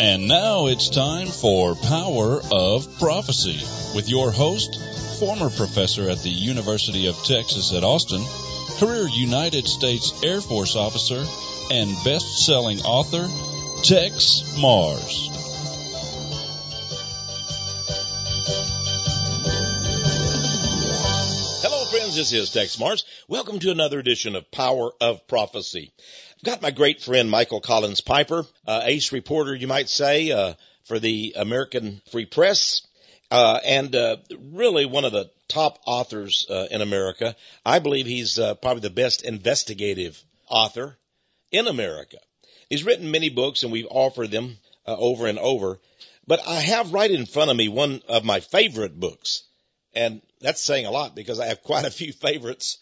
And now it's time for Power of Prophecy with your host, former professor at the University of Texas at Austin, career United States Air Force officer, and best-selling author, Tex Mars. Hello, friends. This is Tex Mars. Welcome to another edition of Power of Prophecy. I've got my great friend Michael Collins Piper, ace reporter, you might say, for the American Free Press, and really one of the top authors in America. I believe he's probably the best investigative author in America. He's written many books, and we've offered them over and over. But I have right in front of me one of my favorite books. And that's saying a lot because I have quite a few favorites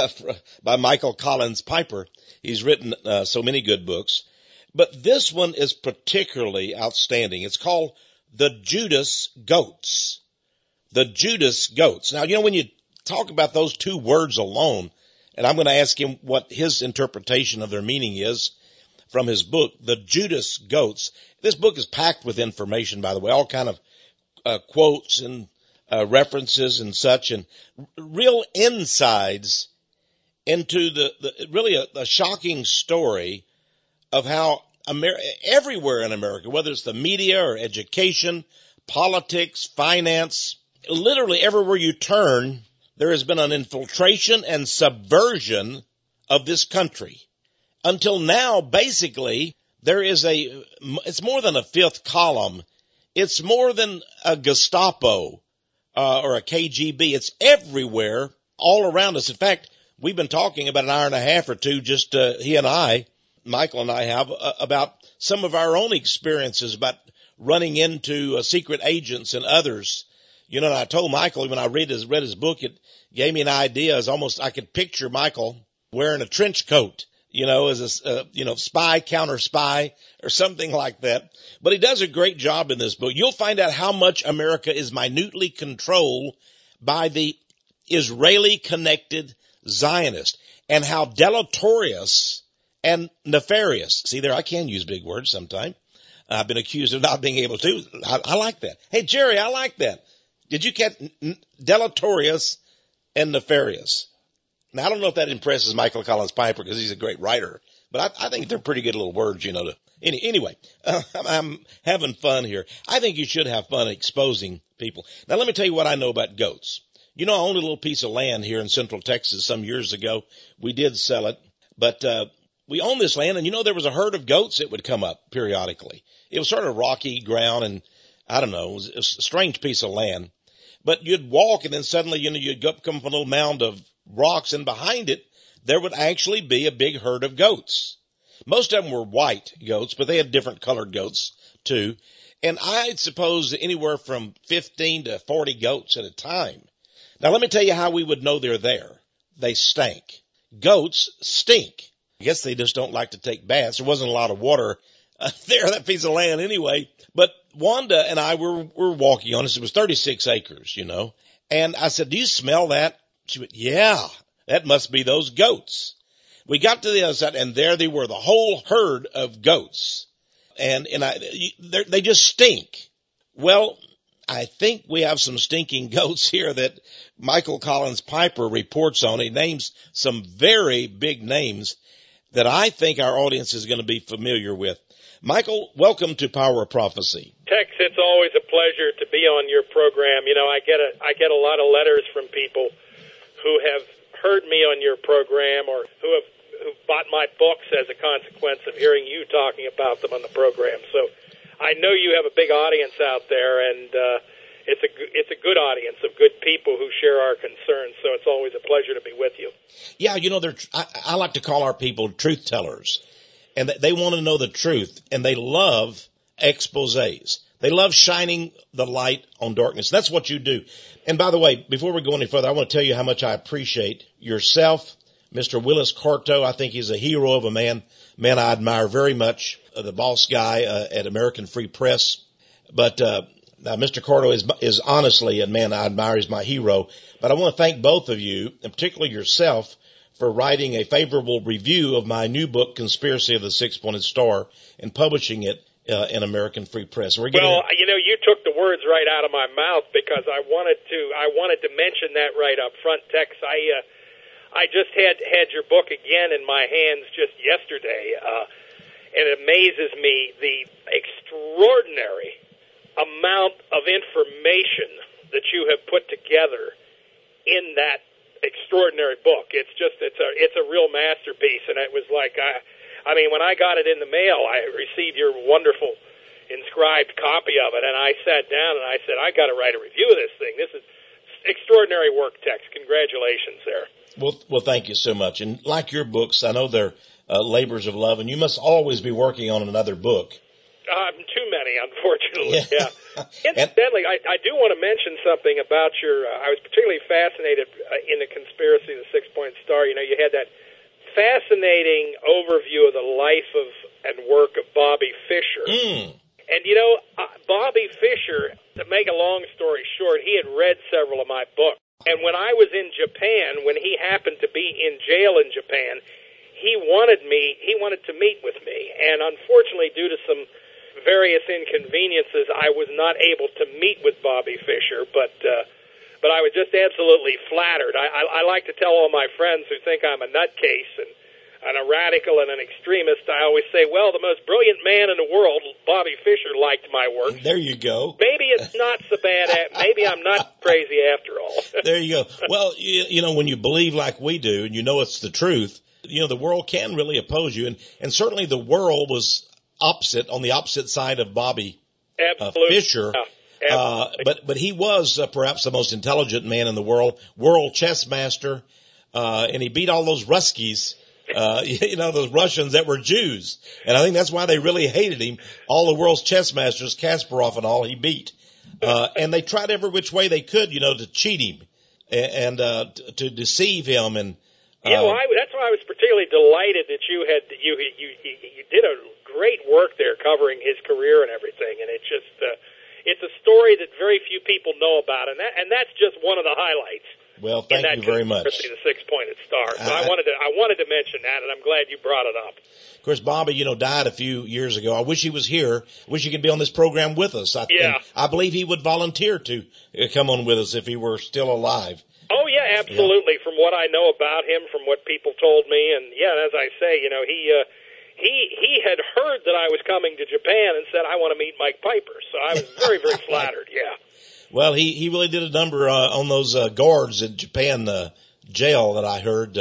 by Michael Collins Piper. He's written so many good books. But this one is particularly outstanding. It's called The Judas Goats. The Judas Goats. Now, you know, when you talk about those two words alone, and I'm going to ask him what his interpretation of their meaning is from his book, The Judas Goats. This book is packed with information, by the way, all kind of quotes and references and such, and real insides into the really a shocking story of how everywhere in America, whether it's the media or education, politics, finance, literally everywhere you turn, there has been an infiltration and subversion of this country. Until now, basically, there is it's more than a fifth column. It's more than a Gestapo or a KGB. It's everywhere, all around us. In fact, we've been talking about an hour and a half or two, just he and I, Michael and I have, about some of our own experiences about running into secret agents and others. You know, and I told Michael when I read his book, it gave me an idea. It's almost, I could picture Michael wearing a trench coat, you know, as a, spy, counter spy or something like that. But he does a great job in this book. You'll find out how much America is minutely controlled by the Israeli connected Zionist and how deleterious and nefarious. See there, I can use big words sometimes. I've been accused of not being able to. I like that. Hey, Jerry, I like that. Did you catch deleterious and nefarious? Now, I don't know if that impresses Michael Collins Piper because he's a great writer, but I think they're pretty good little words, Anyway, I'm having fun here. I think you should have fun exposing people. Now, let me tell you what I know about goats. You know, I owned a little piece of land here in Central Texas some years ago. We did sell it, but we owned this land, and there was a herd of goats that would come up periodically. It was sort of rocky ground, and I don't know, it was a strange piece of land. But you'd walk, and then suddenly, you'd come up a little mound of rocks, and behind it, there would actually be a big herd of goats. Most of them were white goats, but they had different colored goats, too. And I'd suppose anywhere from 15 to 40 goats at a time. Now, let me tell you how we would know they're there. They stank. Goats stink. I guess they just don't like to take baths. There wasn't a lot of water there, that piece of land anyway. But Wanda and I were walking on it. It was 36 acres, And I said, do you smell that? She went, yeah, that must be those goats. We got to the other side, and there they were, the whole herd of goats. And they just stink. Well, I think we have some stinking goats here that Michael Collins Piper reports on. He names some very big names that I think our audience is going to be familiar with. Michael, welcome to Power of Prophecy. Tex, it's always a pleasure to be on your program. I get a lot of letters from people who have heard me on your program or who've bought my books as a consequence of hearing you talking about them on the program. So I know you have a big audience out there, and it's a good audience of good people who share our concerns. So it's always a pleasure to be with you. Yeah, I like to call our people truth tellers, and they want to know the truth, and they love exposés. They love shining the light on darkness. That's what you do. And by the way, before we go any further, I want to tell you how much I appreciate yourself, Mr. Willis Carto. I think he's a hero of a man I admire very much, the boss guy at American Free Press. But Mr. Carto is honestly a man I admire. He's my hero. But I want to thank both of you, and particularly yourself, for writing a favorable review of my new book, Conspiracy of the Six-Pointed Star, and publishing it in American Free Press. Well, you took the words right out of my mouth, because I wanted to mention that right up front, Tex. I just had your book again in my hands just yesterday. It amazes me the extraordinary amount of information that you have put together in that extraordinary book. It's a real masterpiece, and it was like I mean, when I got it in the mail, I received your wonderful inscribed copy of it, and I sat down and I said, I got to write a review of this thing. This is extraordinary work, Tex. Congratulations there. Well, thank you so much. And like your books, I know they're labors of love, and you must always be working on another book. Too many, unfortunately. Yeah. Incidentally, I do want to mention something about I was particularly fascinated in the Conspiracy of the 6-Point Star. You had that fascinating overview of the life and work of Bobby Fischer. And, Bobby Fischer, to make a long story short, he had read several of my books. And when I was in Japan, when he happened to be in jail in Japan, he wanted to meet with me. And unfortunately, due to some various inconveniences, I was not able to meet with Bobby Fischer, but I was just absolutely flattered. I like to tell all my friends who think I'm a nutcase and a radical and an extremist, I always say, well, the most brilliant man in the world, Bobby Fischer, liked my work. There you go. Maybe it's not so bad. Maybe I'm not crazy after all. There you go. Well, when you believe like we do and you know it's the truth, the world can really oppose you. And certainly the world was on the opposite side of Bobby Fischer. Yeah. But he was perhaps the most intelligent man in the world chess master, and he beat all those Ruskies, those Russians that were Jews. And I think that's why they really hated him. All the world's chess masters, Kasparov and all, he beat. And they tried every which way they could, to cheat him and to deceive him. And that's why I was particularly delighted that you did a great work there covering his career and everything. And it just it's a story that very few people know about, and that's just one of the highlights. Well, thank you very much. The 6-Pointed Star. So I wanted to mention that, and I'm glad you brought it up. Of course, Bobby, died a few years ago. I wish he was here. I wish he could be on this program with us. I believe he would volunteer to come on with us if he were still alive. Oh, yeah, absolutely. Yeah. From what I know about him, from what people told me, and as I say, he had heard that I was coming to Japan and said, I want to meet Mike Piper. So I was very, very flattered, yeah. Well, he really did a number on those guards in Japan jail that I heard.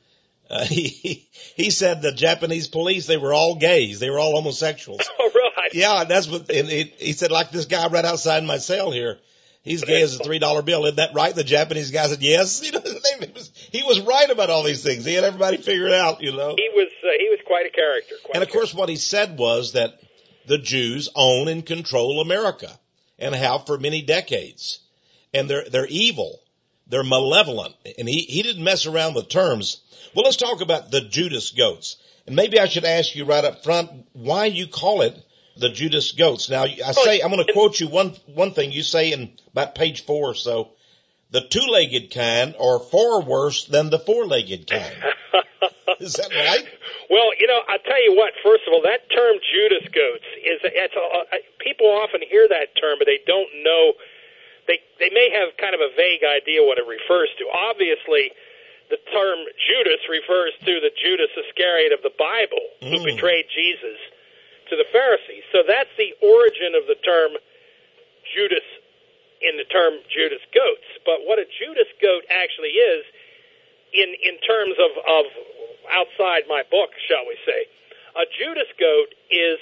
He said the Japanese police, they were all gays. They were all homosexuals. Oh, right. Yeah, that's what, and he said, like this guy right outside my cell here, he's gay as a $3 bill. Isn't that right? The Japanese guy said, yes. He was right about all these things. He had everybody figured out, He was quite a character. And of course what he said was that the Jews own and control America and have for many decades. And they're evil. They're malevolent. And he didn't mess around with terms. Well, let's talk about the Judas goats. And maybe I should ask you right up front why you call it the Judas goats. Now, I'm going to quote you one thing you say in about page 4 or so. The two-legged kind are far worse than the four-legged kind. Is that right? Well, I'll tell you what. First of all, that term Judas goats people often hear that term, but they don't know. They may have kind of a vague idea what it refers to. Obviously, the term Judas refers to the Judas Iscariot of the Bible who betrayed Jesus to the Pharisees. So that's the origin of the term Judas in the term Judas goats. But what a Judas goat actually is, in terms of outside my book, shall we say, a Judas goat is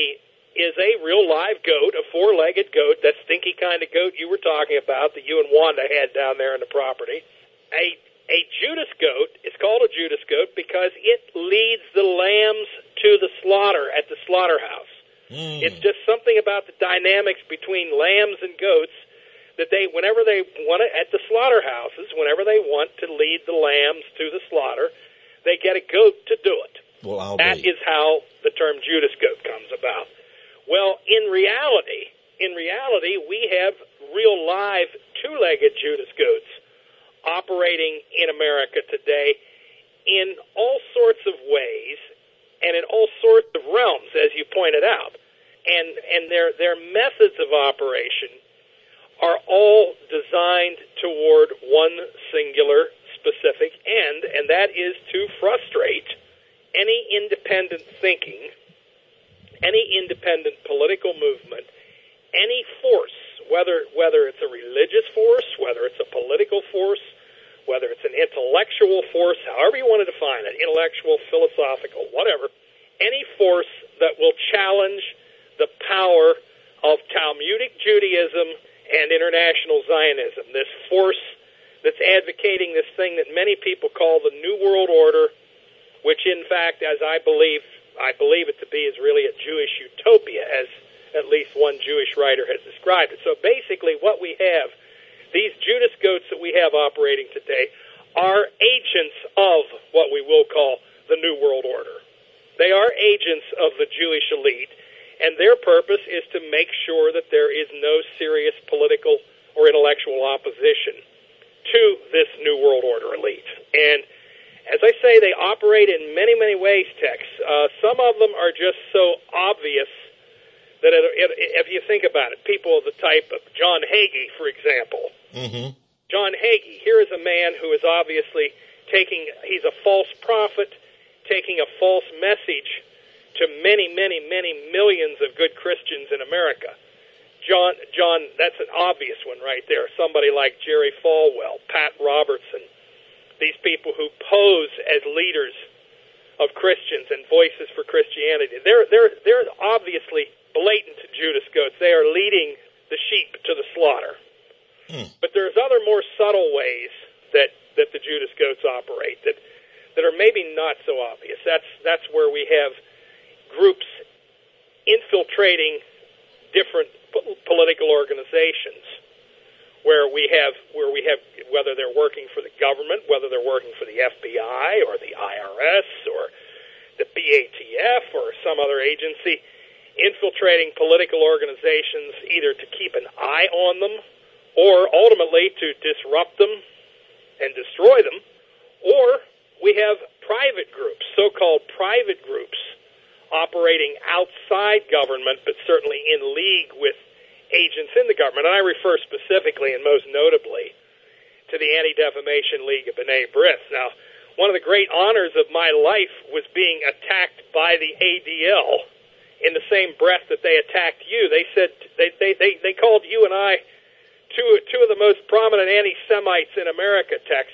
a real live goat, a four-legged goat, that stinky kind of goat you were talking about that you and Wanda had down there on the property. A Judas goat is called a Judas goat because it leads the lambs to the slaughter at the slaughterhouse. It's just something about the dynamics between lambs and goats that whenever they want to, at the slaughterhouses, whenever they want to lead the lambs to the slaughter, they get a goat to do it. Well, that is how the term Judas goat comes about. Well, in reality, we have real live two-legged Judas goats operating in America today in all sorts of ways and in all sorts of realms, as you pointed out. and their methods of operation are all designed toward one singular specific end, and that is to frustrate any independent thinking, any independent political movement, any force, whether it's a religious force, whether it's a political force, whether it's an intellectual force, however you want to define it, intellectual, philosophical, whatever, any force that will challenge the power of Talmudic Judaism and international Zionism, this force that's advocating this thing that many people call the New World Order, which in fact, as I believe it to be, is really a Jewish utopia, as at least one Jewish writer has described it. So basically what we have, these Judas goats that we have operating today, are agents of what we will call the New World Order. They are agents of the Jewish elite, and their purpose is to make sure that there is no serious political or intellectual opposition to this New World Order elite. And as I say, they operate in many, many ways, Tex. Some of them are just so obvious that if you think about it, people of the type of John Hagee, for example. Mm-hmm. John Hagee, here is a man who is obviously he's a false prophet, taking a false message to many, many, many millions of good Christians in America. John, that's an obvious one right there. Somebody like Jerry Falwell, Pat Robertson, these people who pose as leaders of Christians and voices for Christianity. They're obviously blatant Judas goats. They are leading the sheep to the slaughter. But there's other more subtle ways that the Judas goats operate that are maybe not so obvious. That's where we have groups infiltrating different political organizations, where we have whether they're working for the government, whether they're working for the FBI or the IRS or the BATF or some other agency, infiltrating political organizations either to keep an eye on them or ultimately to disrupt them and destroy them. Or we have private groups, so-called private groups, operating outside government, but certainly in league with agents in the government. And I refer specifically and most notably to the Anti-Defamation League of B'nai B'rith. Now, one of the great honors of my life was being attacked by the ADL in the same breath that they attacked you. They said they called you and I two of the most prominent anti-Semites in America, Tex,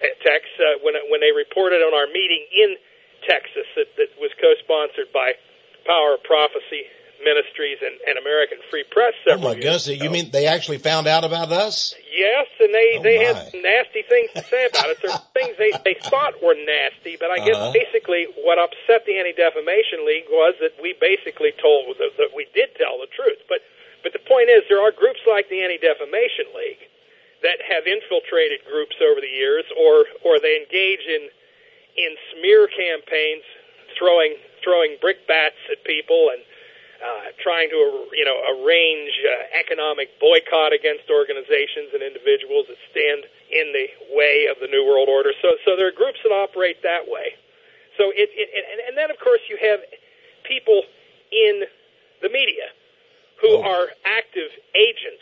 when they reported on our meeting in Texas that was co-sponsored by Power of Prophecy Ministries and American Free Press. Oh my goodness! You mean they actually found out about us? Yes, and they had some nasty things to say about it. There were things they thought were nasty, but I guess basically what upset the Anti-Defamation League was that we basically told that we did tell the truth. But the point is, there are groups like the Anti-Defamation League that have infiltrated groups over the years, or they engage in smear campaigns, throwing brickbats at people and trying to arrange economic boycott against organizations and individuals that stand in the way of the New World Order. So there are groups that operate that way. So and then of course you have people in the media who are active agents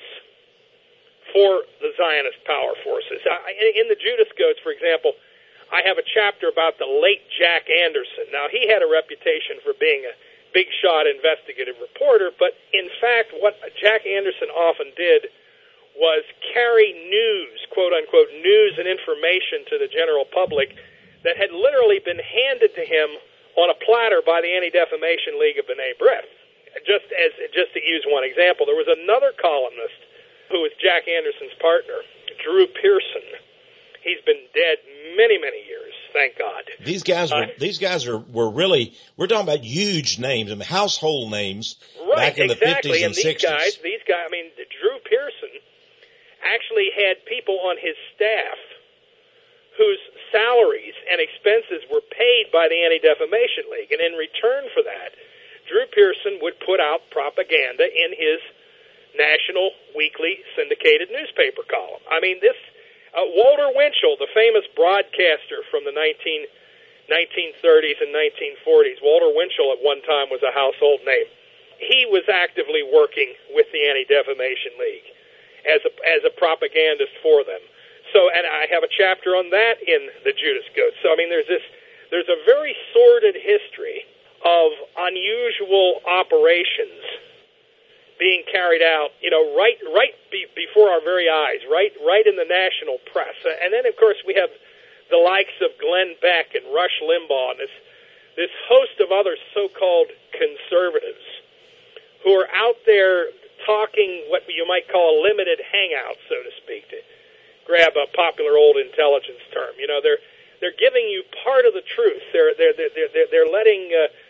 for the Zionist power forces. In the Judas Goats, for example, I have a chapter about the late Jack Anderson. Now, he had a reputation for being a big shot investigative reporter, but in fact, what Jack Anderson often did was carry news, quote-unquote, news and information to the general public that had literally been handed to him on a platter by the Anti-Defamation League of B'nai B'rith. Just to use one example, there was another columnist who was Jack Anderson's partner, Drew Pearson. He's been dead many, many years, thank God. These guys were really, we're talking about huge names, and household names, back in the 50s and 60s. These guys, I mean, Drew Pearson actually had people on his staff whose salaries and expenses were paid by the Anti-Defamation League, and in return for that, Drew Pearson would put out propaganda in his national weekly syndicated newspaper column. I mean, Walter Winchell, the famous broadcaster from the 1930s and 1940s, Walter Winchell at one time was a household name. he was actively working with the Anti-Defamation League as a propagandist for them. So, and I have a chapter on that in the Judas Goat. So, I mean, there's a very sordid history of unusual operations being carried out, right before our very eyes, right in the national press. And then, of course, we have the likes of Glenn Beck and Rush Limbaugh and this host of other so-called conservatives who are out there talking what you might call a limited hangout, so to speak, to grab a popular old intelligence term. They're giving you part of the truth. They're letting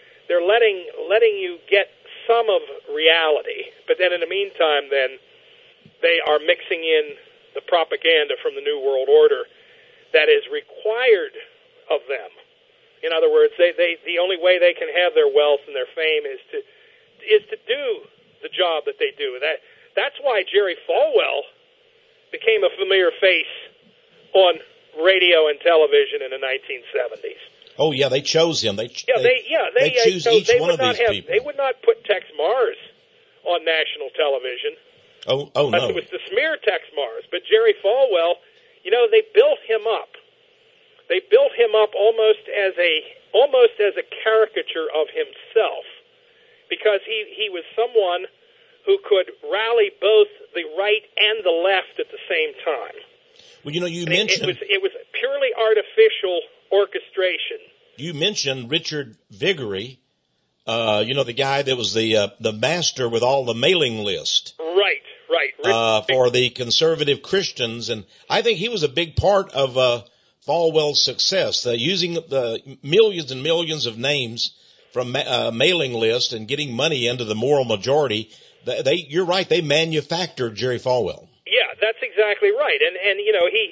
you get some of reality, but then in the meantime, then they are mixing in the propaganda from the New World Order that is required of them. In other words, the only way they can have their wealth and their fame is to do the job that they do. That's why Jerry Falwell became a familiar face on radio and television in the 1970s. Oh yeah, they chose him. They choose each one of these people. They would not put Tex Mars on national television. Oh no. It was to smear Tex Mars. But Jerry Falwell, they built him up. They built him up almost as a caricature of himself, because he was someone who could rally both the right and the left at the same time. Well, you mentioned it was purely artificial orchestration. You mentioned Richard Viguerie, the guy that was the master with all the mailing list. Right. For the conservative Christians, and I think he was a big part of Falwell's success, using the millions and millions of names from mailing list and getting money into the moral majority. You're right. They manufactured Jerry Falwell. Yeah, that's exactly right. And he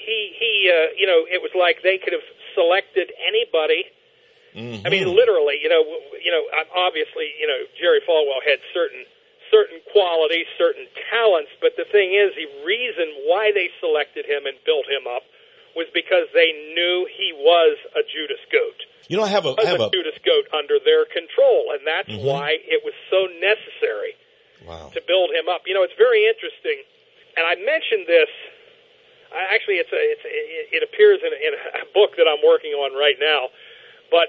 it was like they could have selected anybody. Mm-hmm. I mean, literally, obviously, Jerry Falwell had certain qualities, certain talents, but the thing is, the reason why they selected him and built him up was because they knew he was a Judas Goat. I have a Judas Goat under their control, and that's why it was so necessary to build him up. It's very interesting, and I mentioned this. Actually, it appears in a book that I'm working on right now. But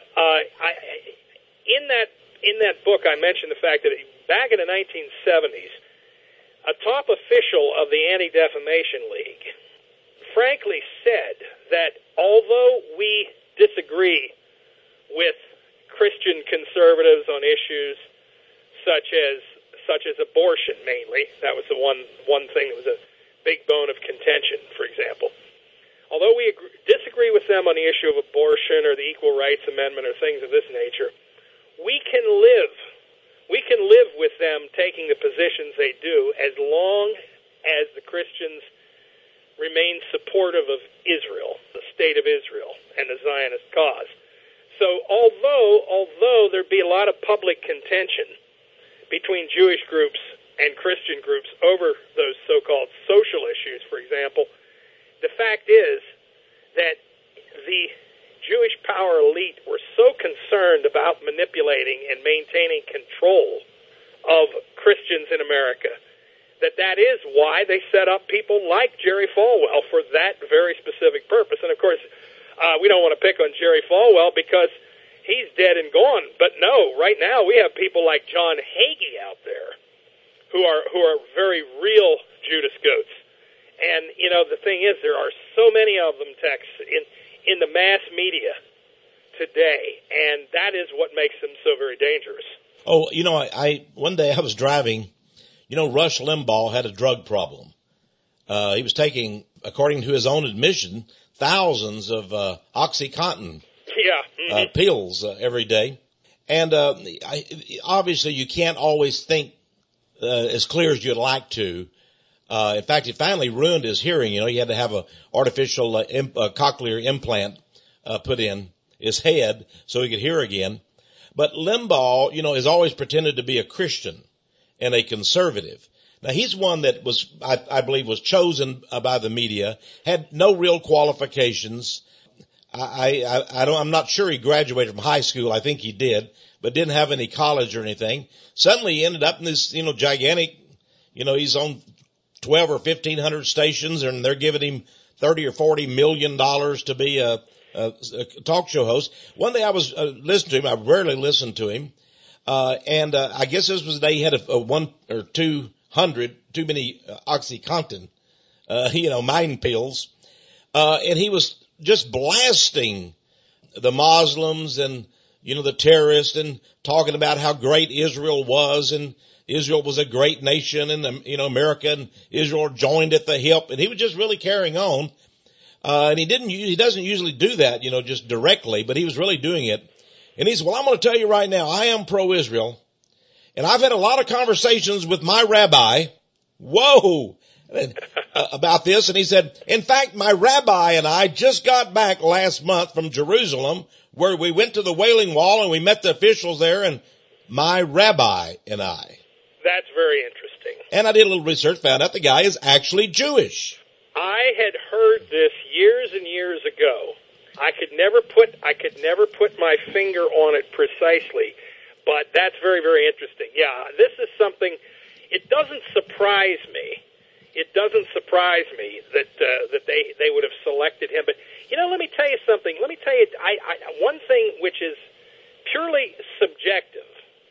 in that book, I mentioned the fact that back in the 1970s, a top official of the Anti-Defamation League frankly said that although we disagree with Christian conservatives on issues such as abortion, mainly, that was the one thing that was a big bone of contention, for example. Although we disagree with them on the issue of abortion or the Equal Rights Amendment or things of this nature, we can live with them taking the positions they do as long as the Christians remain supportive of Israel, the state of Israel, and the Zionist cause. So although there'd be a lot of public contention between Jewish groups and Christian groups over those so-called social issues, for example, the fact is that the Jewish power elite were so concerned about manipulating and maintaining control of Christians in America that is why they set up people like Jerry Falwell for that very specific purpose. And, of course, we don't want to pick on Jerry Falwell because he's dead and gone. But, no, right now we have people like John Hagee out there who are very real Judas Goats. And, the thing is, there are so many of them, Tex, in the mass media today, and that is what makes them so very dangerous. Oh, one day I was driving. Rush Limbaugh had a drug problem. He was taking, according to his own admission, thousands of OxyContin pills every day. And obviously you can't always think as clear as you'd like to. In fact, it finally ruined his hearing. He had to have a artificial cochlear implant put in his head so he could hear again. But Limbaugh, has always pretended to be a Christian and a conservative. Now, he's one that I believe was chosen by the media, had no real qualifications. I'm not sure he graduated from high school. I think he did, but didn't have any college or anything. Suddenly he ended up in this, gigantic, he's on 12 or 1,500 stations, and they're giving him $30 or $40 million to be a talk show host. One day I was listening to him. I rarely listen to him. And I guess this was the day he had a 1 or 200 too many OxyContin, mind pills. And he was just blasting the Muslims and, the terrorists, and talking about how great Israel was, and Israel was a great nation, and, America and Israel joined at the hip. And he was just really carrying on. And he doesn't usually do that, just directly, but he was really doing it. And he said, well, I'm going to tell you right now, I am pro-Israel, and I've had a lot of conversations with my rabbi, about this. And he said, in fact, my rabbi and I just got back last month from Jerusalem, where we went to the Wailing Wall and we met the officials there, and my rabbi and I. That's very interesting. And I did a little research, found out the guy is actually Jewish. I had heard this years and years ago. I could never put my finger on it precisely, but that's very, very interesting. Yeah, this is something. It doesn't surprise me. It doesn't surprise me that they would have selected him. But let me tell you something. Let me tell you one thing which is purely subjective,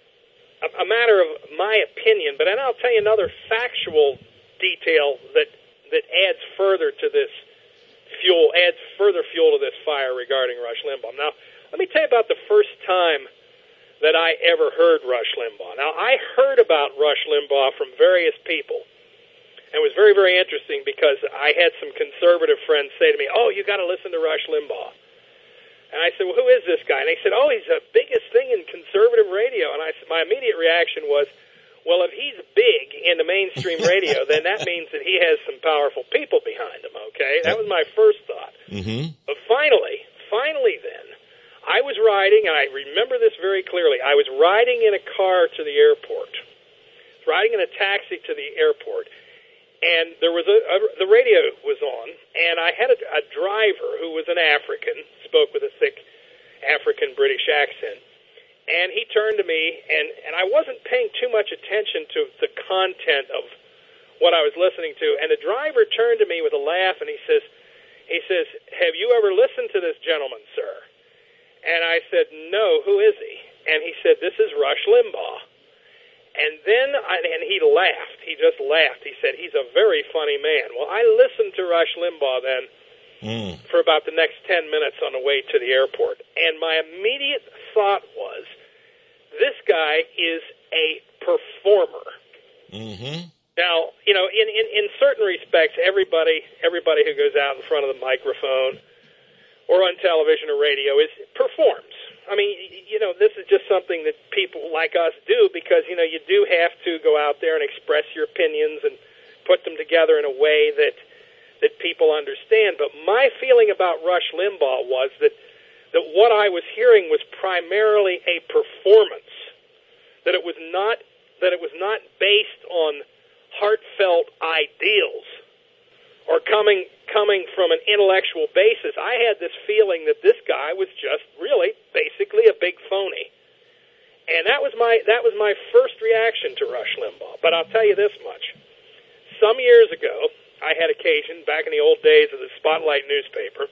a matter of my opinion. But then I'll tell you another factual detail that adds further to this fuel, adds further fuel to this fire regarding Rush Limbaugh. Now, let me tell you about the first time that I ever heard Rush Limbaugh. Now, I heard about Rush Limbaugh from various people. And it was very, very interesting because I had some conservative friends say to me, oh, you got to listen to Rush Limbaugh. And I said, well, who is this guy? And they said, oh, he's the biggest thing in conservative radio. And my immediate reaction was, well, if he's big in the mainstream radio, then that means that he has some powerful people behind him, okay? That was my first thought. Mm-hmm. But finally then, I was riding, and I remember this very clearly. I was riding in a car to the airport, riding in a taxi to the airport, and there was the radio was on, and I had a driver who was an African, spoke with a thick African-British accent. And he turned to me, and I wasn't paying too much attention to the content of what I was listening to. And the driver turned to me with a laugh, and he says, have you ever listened to this gentleman, sir? And I said, no, who is he? And he said, this is Rush Limbaugh. And then, and he laughed. He just laughed. He said, he's a very funny man. Well, I listened to Rush Limbaugh then for about the next 10 minutes on the way to the airport. And my immediate thought was, this guy is a performer. Mm-hmm. Now, in certain respects, everybody who goes out in front of the microphone or on television or radio performs. I mean, this is just something that people like us do because, you do have to go out there and express your opinions and put them together in a way that people understand. But my feeling about Rush Limbaugh was that what I was hearing was primarily a performance, that it was not based on heartfelt ideals or coming from an intellectual basis. I had this feeling that this guy was just really basically a big phony. And that was my first reaction to Rush Limbaugh. But I'll tell you this much. Some years ago, I had occasion, back in the old days of the Spotlight newspaper,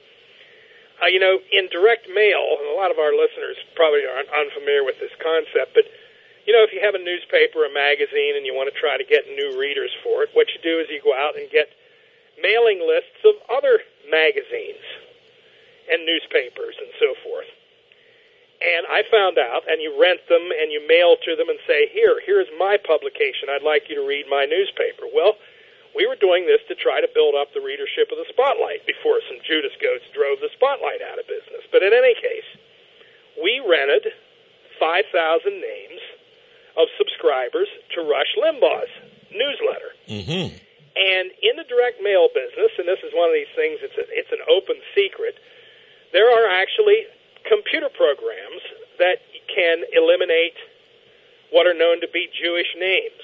in direct mail, and a lot of our listeners probably aren't unfamiliar with this concept, but, if you have a newspaper, a magazine, and you want to try to get new readers for it, what you do is you go out and get mailing lists of other magazines and newspapers and so forth. And I found out, and you rent them, and you mail to them and say, here's my publication. I'd like you to read my newspaper. Well, we were doing this to try to build up the readership of the Spotlight before some Judas goats drove the Spotlight out of business. But in any case, we rented 5,000 names of subscribers to Rush Limbaugh's newsletter. Mm-hmm. And in the direct mail business, and this is one of these things, it's an open secret, there are actually computer programs that can eliminate what are known to be Jewish names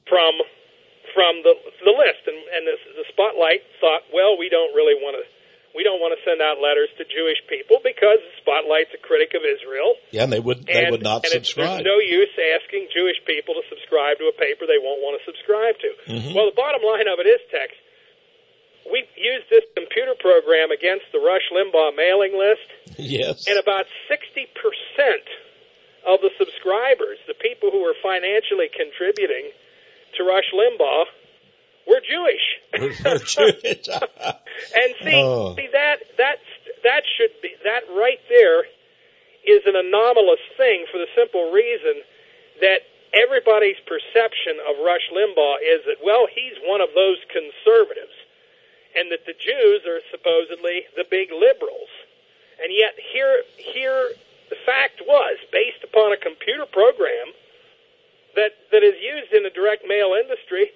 from the list. And the Spotlight thought, well, we don't really want we don't want to send out letters to Jewish people because Spotlight's a critic of Israel. Yeah, and they would not subscribe. There's no use asking Jewish people to subscribe to a paper they won't want to subscribe to. Mm-hmm. Well, the bottom line of it is, Tex, we used this computer program against the Rush Limbaugh mailing list. Yes. And about 60% of the subscribers, the people who were financially contributing to Rush Limbaugh, were Jewish. We're Jewish. And see that should be, that right there is an anomalous thing for the simple reason that everybody's perception of Rush Limbaugh is that, well, he's one of those conservatives, and that the Jews are supposedly the big liberals. And yet here the fact was, based upon a computer program that is used in the direct mail industry,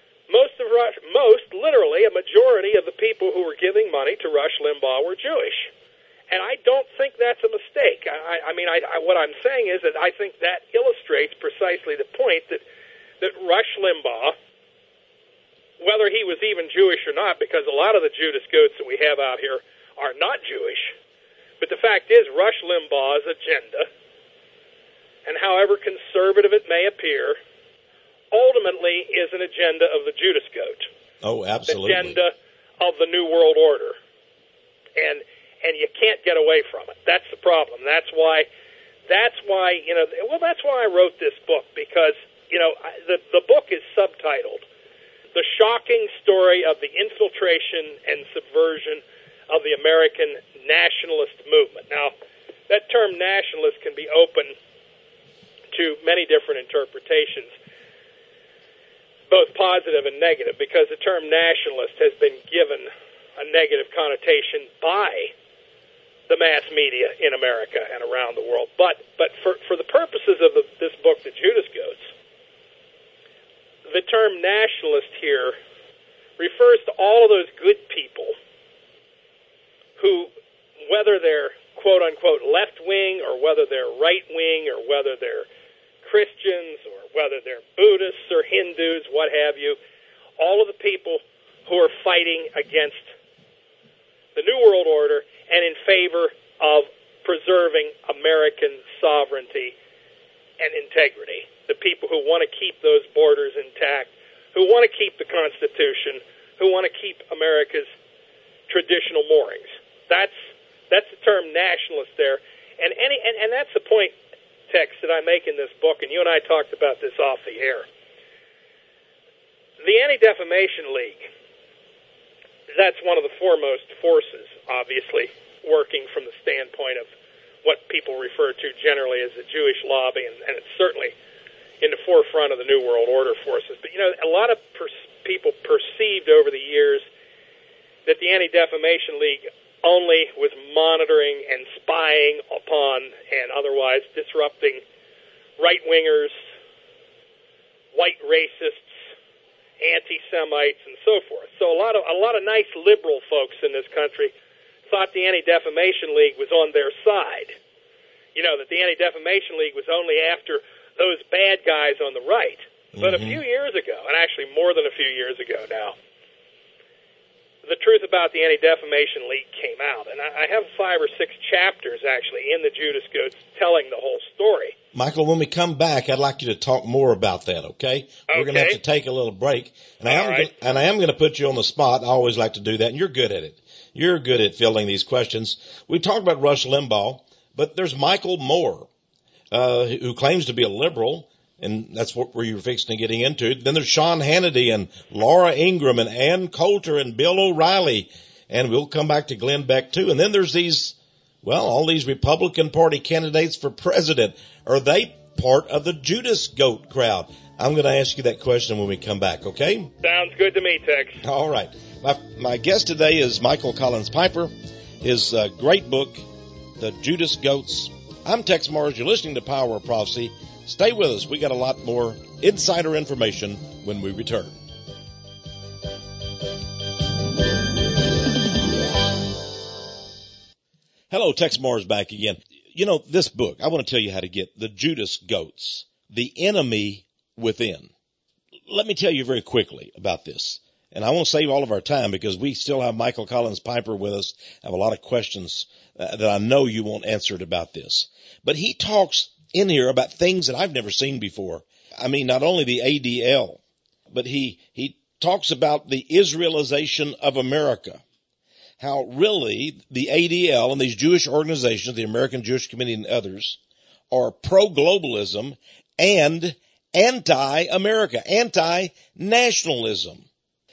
literally a majority of the people who were giving money to Rush Limbaugh were Jewish. And I don't think that's a mistake. What I'm saying is that I think that illustrates precisely the point that Rush Limbaugh, whether he was even Jewish or not, because a lot of the Judas goats that we have out here are not Jewish, but the fact is Rush Limbaugh's agenda, and however conservative it may appear, ultimately is an agenda of the Judas goat. Oh, absolutely. Agenda of the New World Order. And you can't get away from it. That's the problem. That's why that's why I wrote this book, because, the book is subtitled The Shocking Story of the Infiltration and Subversion of the American Nationalist Movement. Now, that term nationalist can be open to many different interpretations, both positive and negative, because the term nationalist has been given a negative connotation by the mass media in America and around the world. But for the purposes of this book, The Judas Goats, the term nationalist here refers to all of those good people who, whether they're quote-unquote left-wing or whether they're right-wing or whether they're Christians or whether they're Buddhists or Hindus, what have you, all of the people who are fighting against the New World Order and in favor of preserving American sovereignty and integrity. The people who want to keep those borders intact, who want to keep the Constitution, who want to keep America's traditional moorings. That's the term nationalist there. And that's the point, Tex, that I make in this book, and you and I talked about this off the air. The Anti-Defamation League, that's one of the foremost forces, obviously, working from the standpoint of what people refer to generally as the Jewish lobby, and it's certainly in the forefront of the New World Order forces. But, a lot of people perceived over the years that the Anti-Defamation League only was monitoring and spying upon and otherwise disrupting right-wingers, white racists, anti-Semites, and so forth. So a lot of nice liberal folks in this country thought the Anti-Defamation League was on their side. That the Anti-Defamation League was only after those bad guys on the right. But a few years ago, and actually more than a few years ago now, the truth about the Anti-Defamation League came out. And I have 5 or 6 chapters, actually, in the Judas Goats telling the whole story. Michael, when we come back, I'd like you to talk more about that, okay? We're going to have to take a little break. And I am going to put you on the spot. I always like to do that, and you're good at it. You're good at filling these questions. We talked about Rush Limbaugh, but there's Michael Moore, who claims to be a liberal, and that's what we're fixing to getting into. Then there's Sean Hannity and Laura Ingraham and Ann Coulter and Bill O'Reilly, and we'll come back to Glenn Beck too. And then there's all these Republican Party candidates for president. Are they part of the Judas Goat crowd? I'm going to ask you that question when we come back, okay? Sounds good to me, Tex. All right. My guest today is Michael Collins Piper. His great book, The Judas Goats. I'm Tex Mars. You're listening to Power of Prophecy. Stay with us. We got a lot more insider information when we return. Hello, Tex Mars back again. This book, I want to tell you how to get The Judas Goats, The Enemy Within. Let me tell you very quickly about this. And I want to save all of our time because we still have Michael Collins Piper with us. I have a lot of questions that I know you want answered about this. But he talks in here about things that I've never seen before. I mean, not only the ADL, but he talks about the Israelization of America. How really the ADL and these Jewish organizations, the American Jewish Committee and others, are pro-globalism and anti-America, anti-nationalism.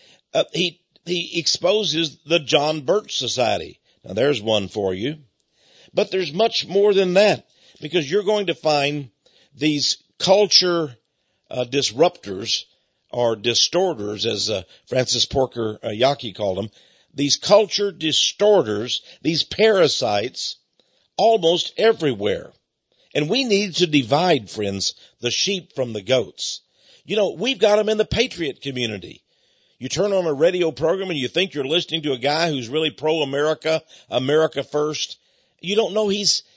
He exposes the John Birch Society. Now there's one for you. But there's much more than that, because you're going to find these culture disruptors or distorters, as Francis Porter Yockey called them, these culture distorters, these parasites, almost everywhere. And we need to divide, friends, the sheep from the goats. You know, we've got them in the patriot community. You turn on a radio program and you think you're listening to a guy who's really pro-America, America first. You don't know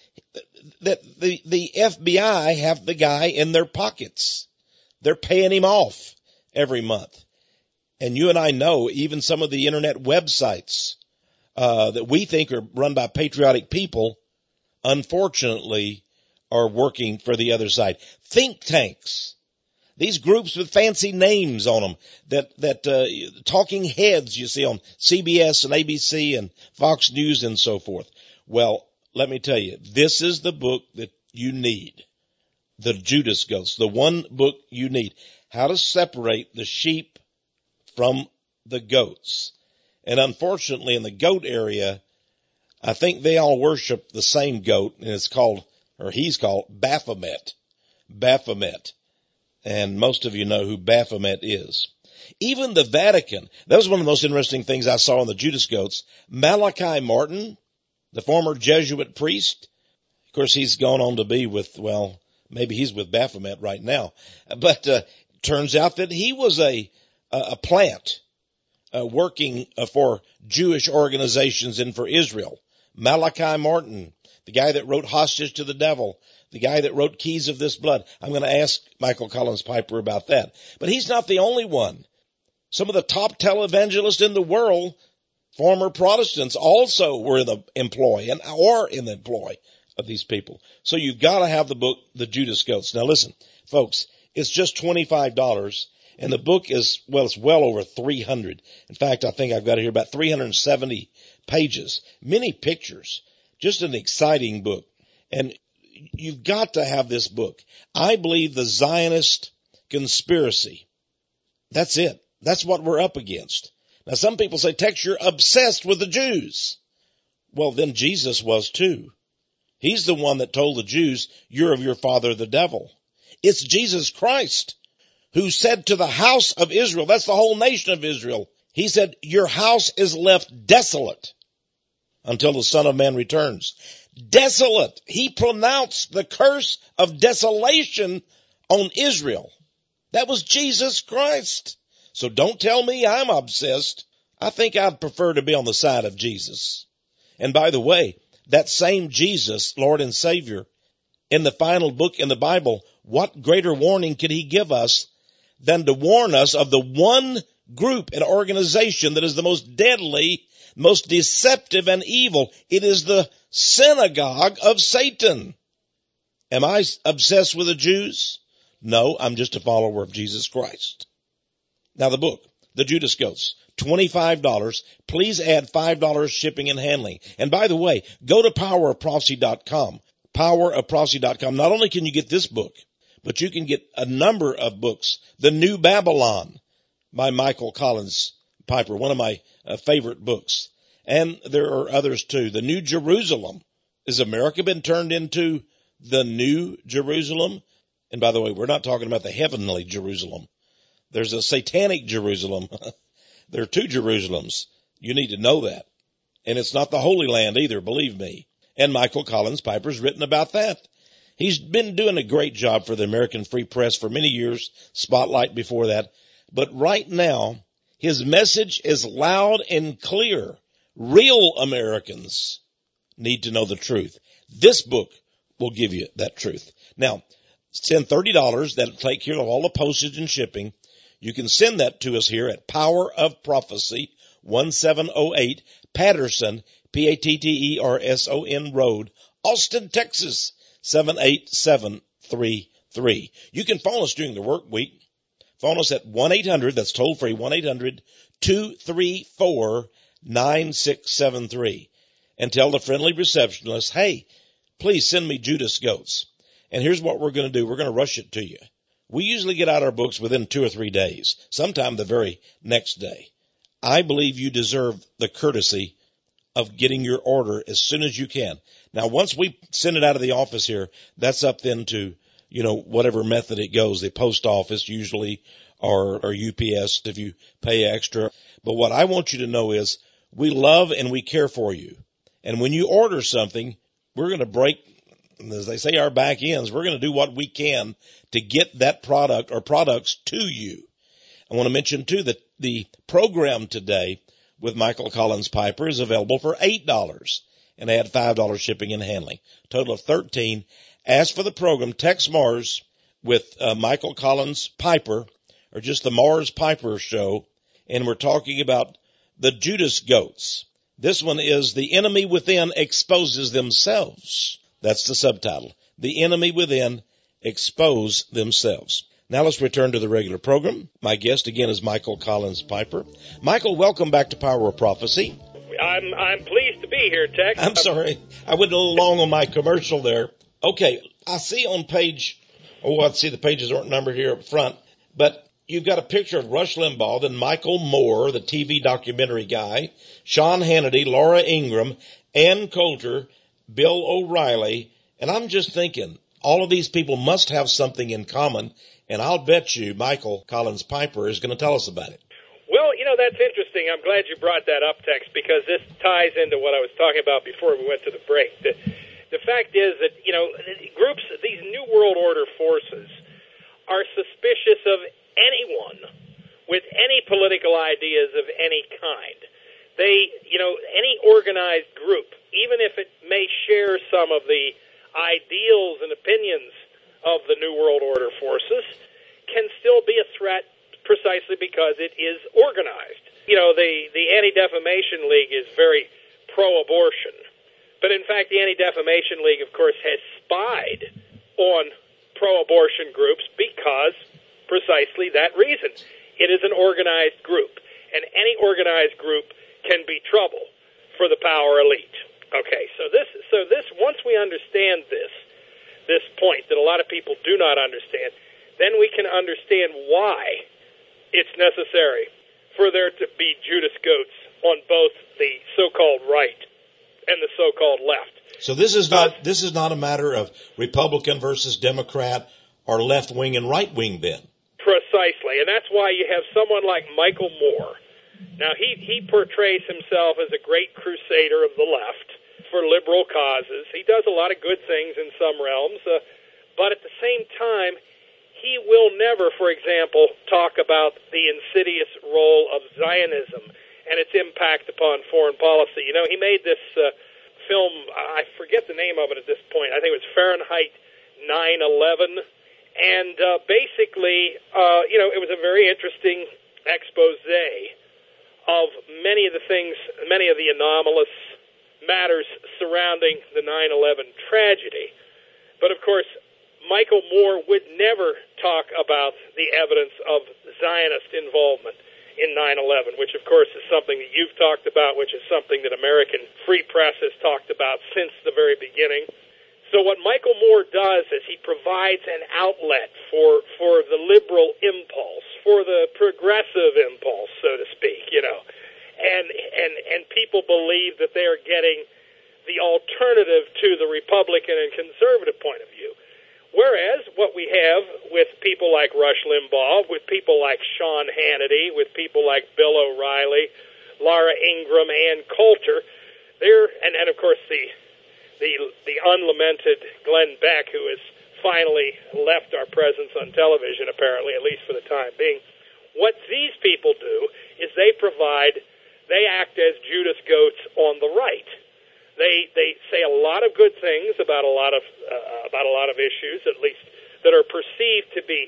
that the FBI have the guy in their pockets. They're paying him off every month. And you and I know even some of the internet websites that we think are run by patriotic people, unfortunately, are working for the other side. Think tanks. These groups with fancy names on them that talking heads you see on CBS and ABC and Fox News and so forth. Well, let me tell you, this is the book that you need. The Judas Goats, the one book you need. How to separate the sheep from the goats. And unfortunately, in the goat area, I think they all worship the same goat, and he's called Baphomet. Baphomet. And most of you know who Baphomet is. Even the Vatican, that was one of the most interesting things I saw in the Judas Goats. Malachi Martin, the former Jesuit priest, of course he's gone on to be with, well, maybe he's with Baphomet right now. But turns out that he was a plant working for Jewish organizations and for Israel. Malachi Martin, the guy that wrote Hostage to the Devil, the guy that wrote Keys of This Blood. I'm going to ask Michael Collins Piper about that. But he's not the only one. Some of the top televangelists in the world, former Protestants, also were in the employ and are in the employ of these people. So you've got to have the book, The Judas Goats. Now listen, folks, it's just $25. And the book is, well, it's well over 300. In fact, I think I've got it here about 370 pages, many pictures, just an exciting book. And you've got to have this book. I believe the Zionist conspiracy. That's it. That's what we're up against. Now, some people say, Tex, you're obsessed with the Jews. Well, then Jesus was too. He's the one that told the Jews, you're of your father, the devil. It's Jesus Christ who said to the house of Israel, that's the whole nation of Israel, he said, your house is left desolate until the Son of Man returns. Desolate. He pronounced the curse of desolation on Israel. That was Jesus Christ. So don't tell me I'm obsessed. I think I'd prefer to be on the side of Jesus. And by the way, that same Jesus, Lord and Savior, in the final book in the Bible, what greater warning could he give us than to warn us of the one group and organization that is the most deadly, most deceptive and evil? It is the synagogue of Satan. Am I obsessed with the Jews? No, I'm just a follower of Jesus Christ. Now the book, The Judas Goats, $25. Please add $5 shipping and handling. And by the way, go to powerofprophecy.com. Powerofprophecy.com. Not only can you get this book, but you can get a number of books. The New Babylon by Michael Collins Piper, one of my favorite books. And there are others too. The New Jerusalem. Has America been turned into the New Jerusalem? And by the way, we're not talking about the heavenly Jerusalem. There's a satanic Jerusalem. There are two Jerusalems. You need to know that. And it's not the Holy Land either, believe me. And Michael Collins Piper's written about that. He's been doing a great job for the American Free Press for many years, Spotlight before that. But right now, his message is loud and clear. Real Americans need to know the truth. This book will give you that truth. Now, send $30. That'll take care of all the postage and shipping. you can send that to us here at Power of Prophecy, 1708 Patterson, Patterson Road, Austin, Texas, 78733. You can phone us during the work week. Phone us at 1-800, that's toll free, 1-800-234-9673. And tell the friendly receptionist, hey, please send me Judas Goats. And here's what we're going to do. We're going to rush it to you. We usually get out our books within 2 or 3 days, sometime the very next day. I believe you deserve the courtesy of getting your order as soon as you can. Now, once we send it out of the office here, that's up then to, whatever method it goes, the post office usually, or UPS if you pay extra. But what I want you to know is we love and we care for you. And when you order something, we're going to break, as they say, our back ends. We're going to do what we can to get that product or products to you. I want to mention, too, that the program today with Michael Collins Piper is available for $8 and add $5 shipping and handling. Total of $13. Ask for the program, Text Mars with Michael Collins Piper, or just the Mars Piper Show, and we're talking about the Judas Goats. This one is The Enemy Within Exposes Themselves. That's the subtitle. The Enemy Within Expose Themselves. Now let's return to the regular program. My guest again is Michael Collins Piper. Michael, welcome back to Power of Prophecy. I'm pleased to be here, Tex. I'm sorry. I went a little long on my commercial there. Okay, I see on page, the pages aren't numbered here up front, but you've got a picture of Rush Limbaugh, then Michael Moore, the TV documentary guy, Sean Hannity, Laura Ingraham, Ann Coulter, Bill O'Reilly, and I'm just thinking, all of these people must have something in common, and I'll bet you Michael Collins Piper is going to tell us about it. Well, that's interesting. I'm glad you brought that up, Tex, because this ties into what I was talking about before we went to the break. The fact is that, groups, these New World Order forces, are suspicious of anyone with any political ideas of any kind. They, any organized group, even if it may share some of the ideals and opinions of the New World Order forces, can still be a threat precisely because it is organized. The Anti-Defamation League is very pro-abortion, but in fact the Anti-Defamation League, of course, has spied on pro-abortion groups because precisely that reason. It is an organized group, and any organized group can be trouble for the power elite. Okay, so this once we understand this point that a lot of people do not understand, then we can understand why it's necessary for there to be Judas Goats on both the so-called right and the so-called left. So this is not a matter of Republican versus Democrat or left wing and right wing then. Precisely, and that's why you have someone like Michael Moore. Now, he portrays himself as a great crusader of the left for liberal causes. He does a lot of good things in some realms, but at the same time, he will never, for example, talk about the insidious role of Zionism and its impact upon foreign policy. He made this film, I forget the name of it at this point, I think it was Fahrenheit 9/11, and basically, it was a very interesting expose of many of the anomalous matters surrounding the 9/11 tragedy. But of course, Michael Moore would never talk about the evidence of Zionist involvement in 9/11, which of course is something that you've talked about, which is something that American Free Press has talked about since the very beginning. So what Michael Moore does is he provides an outlet for the liberal impulse, for the progressive impulse, so to speak, and people believe that they are getting the alternative to the Republican and conservative point of view. Whereas what we have with people like Rush Limbaugh, with people like Sean Hannity, with people like Bill O'Reilly, Laura Ingraham, Ann Coulter, and of course the unlamented Glenn Beck, who has finally left our presence on television, apparently, at least for the time being. What these people do is they act as Judas Goats on the right. They say a lot of good things about a lot of issues, at least that are perceived to be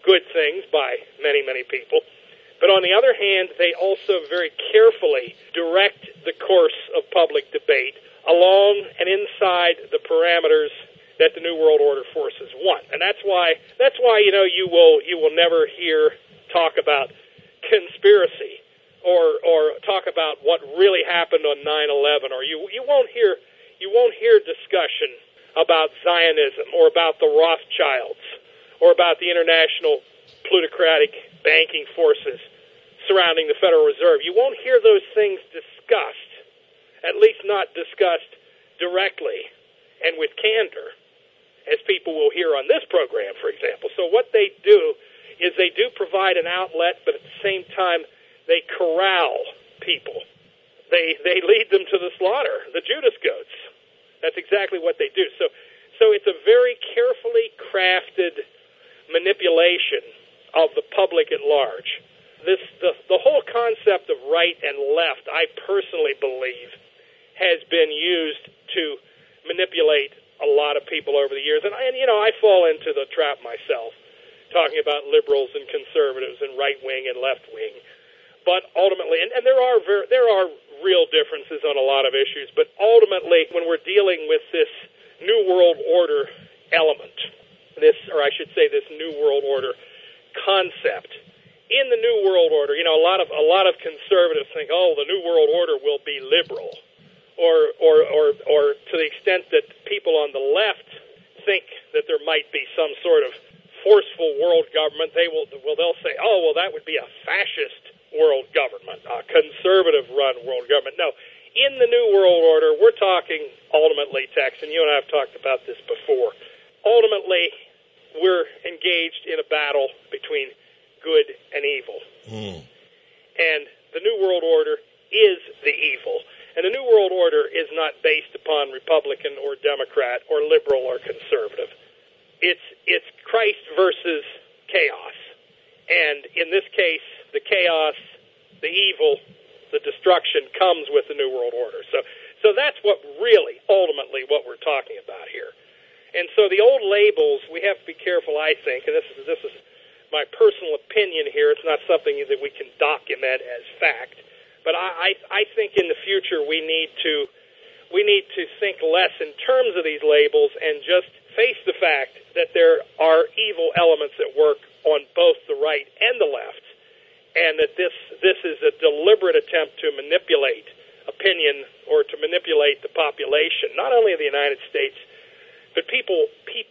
good things by many, many people. But on the other hand, they also very carefully direct the course of public debate along and inside the parameters that the New World Order forces want. And that's why you will never hear talk about conspiracy or talk about what really happened on 9/11, or you won't hear discussion about Zionism or about the Rothschilds or about the international plutocratic banking forces surrounding the Federal Reserve. You won't hear those things discussed, at least not discussed directly and with candor, as people will hear on this program, for example. So what they do is they do provide an outlet, but at the same time, they corral people. They lead them to the slaughter, the Judas goats. That's exactly what they do. So it's a very carefully crafted manipulation of the public at large. The whole concept of right and left, I personally believe, has been used to manipulate a lot of people over the years. And I fall into the trap myself, talking about liberals and conservatives and right wing and left wing. But ultimately, and there are real differences on a lot of issues, but ultimately, when we're dealing with this New World Order element, this New World Order concept, in the New World Order, a lot of conservatives think, the New World Order will be liberal, or to the extent that people on the left think that there might be some sort of forceful world government, they'll say, that would be a fascist world government, a conservative-run world government. No, in the New World Order, we're talking ultimately, Tex, and you and I have talked about this before. Ultimately, we're engaged in a battle between good and evil. And the New World Order is the evil. And the New World Order is not based upon Republican or Democrat or liberal or conservative. It's Christ versus chaos. And in this case, the chaos, the evil, the destruction comes with the New World Order. So that's what really, ultimately, what we're talking about here. And so the old labels, we have to be careful, I think, and this is my personal opinion here. It's not something that we can document as fact. But I think in the future we need to think less in terms of these labels and just face the fact that there are evil elements at work on both the right and the left, and that this is a deliberate attempt to manipulate opinion or to manipulate the population, not only of the United States, but peoples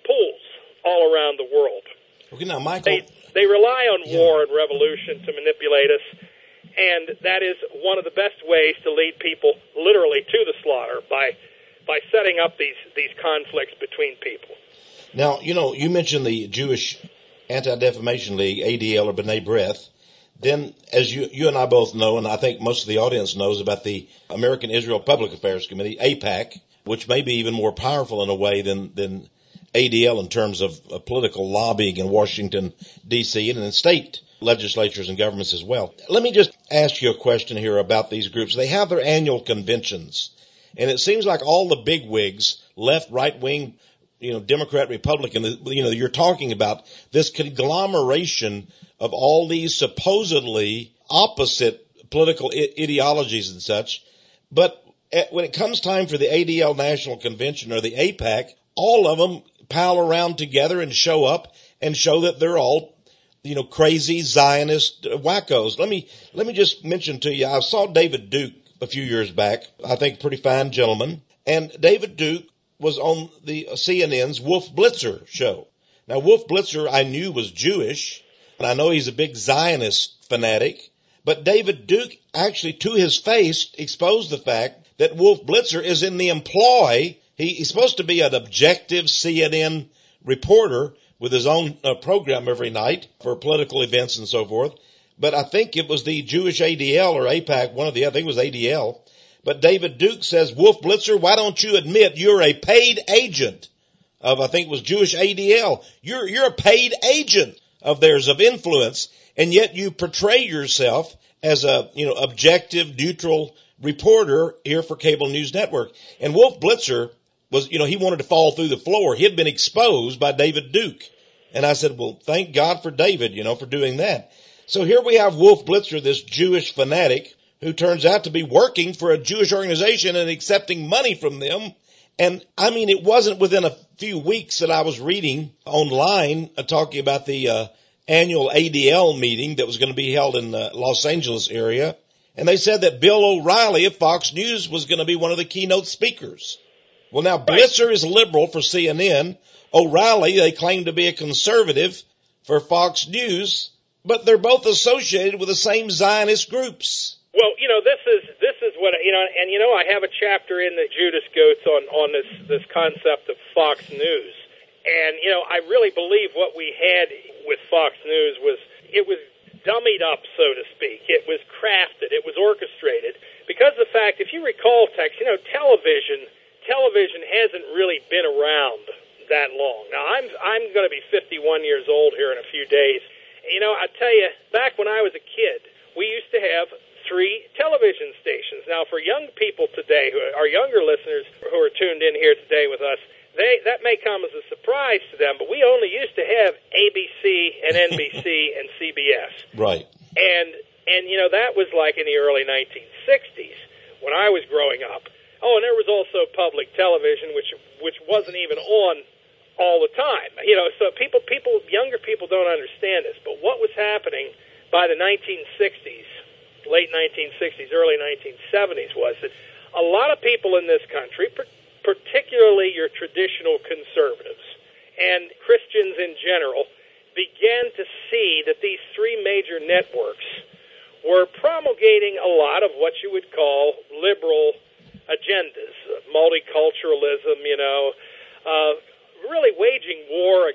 all around the world. Okay, now, Michael, they rely on war and revolution to manipulate us, and that is one of the best ways to lead people literally to the slaughter by setting up these conflicts between people. Now, you mentioned the Jewish Anti-Defamation League, ADL, or B'nai B'rith. Then, as you and I both know, and I think most of the audience knows about the American Israel Public Affairs Committee, AIPAC, which may be even more powerful in a way than ADL in terms of political lobbying in Washington, D.C., and in state legislatures and governments as well. Let me just ask you a question here about these groups. They have their annual conventions, and it seems like all the bigwigs, left, right wing, Democrat, Republican, you're talking about this conglomeration of all these supposedly opposite political ideologies and such. But when it comes time for the ADL National Convention or the AIPAC, all of them pile around together and show up and show that they're all, crazy Zionist wackos. Let me just mention to you, I saw David Duke a few years back, I think pretty fine gentleman, and David Duke was on the CNN's Wolf Blitzer show. Now, Wolf Blitzer I knew was Jewish, and I know he's a big Zionist fanatic, but David Duke actually, to his face, exposed the fact that Wolf Blitzer is in the employ. He's supposed to be an objective CNN reporter with his own program every night for political events and so forth. But I think it was the Jewish ADL or AIPAC, I think it was ADL. But David Duke says, Wolf Blitzer, why don't you admit you're a paid agent of, I think it was Jewish ADL. You're a paid agent of theirs, of influence, and yet you portray yourself as a, objective, neutral reporter here for Cable News Network. And Wolf Blitzer was, he wanted to fall through the floor. He had been exposed by David Duke. And I said, well, thank God for David, for doing that. So here we have Wolf Blitzer, this Jewish fanatic, who turns out to be working for a Jewish organization and accepting money from them. And I mean, it wasn't within a few weeks that I was reading online talking about the annual ADL meeting that was going to be held in the Los Angeles area. And they said that Bill O'Reilly of Fox News was going to be one of the keynote speakers. Well, now Blitzer is liberal for CNN. O'Reilly, they claim to be a conservative for Fox News, but they're both associated with the same Zionist groups. Well, this is what, and I have a chapter in the Judas Goats on this concept of Fox News. And, I really believe what we had with Fox News was dummied up, so to speak. It was crafted. It was orchestrated. Because of the fact, if you recall, Tex, television hasn't really been around that long. Now, I'm going to be 51 years old here in a few days. I tell you, back when I was a kid, we used to have 3 television stations. Now, for young people today, our younger listeners who are tuned in here today with us, that may come as a surprise to them, but we only used to have ABC and NBC and CBS. Right. And that was like in the early 1960s when I was growing up. Oh, and there was also public television, which wasn't even on all the time. So younger people don't understand this. But what was happening by the 1960s, late 1960s, early 1970s, was that a lot of people in this country, particularly your traditional conservatives and Christians in general, began to see that these 3 major networks were promulgating a lot of what you would call liberal agendas, multiculturalism, really waging war